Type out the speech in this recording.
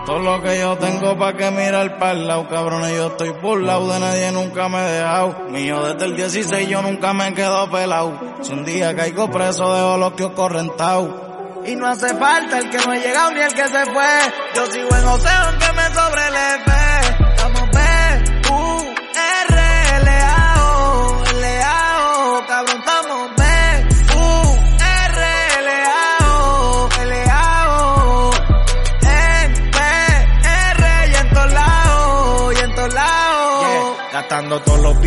Todo lo que yo tengo pa' que mirar pa'l lado, cabrones, yo estoy burlao, de nadie nunca me he dejado. Mío desde el 16 yo nunca me quedo pelado. Si un día caigo preso dejo los kioscos rentados. Y no hace falta el que no ha llegado ni el que se fue. Yo sigo en Oseo aunque me sobre el F. Estamos B-U-R-L-A-O, L-A-O, cabrón, estamos B-U-R-L-A-O, L-A-O. En PR y en todos lados, y en todos lados. Yeah. Gastando todos los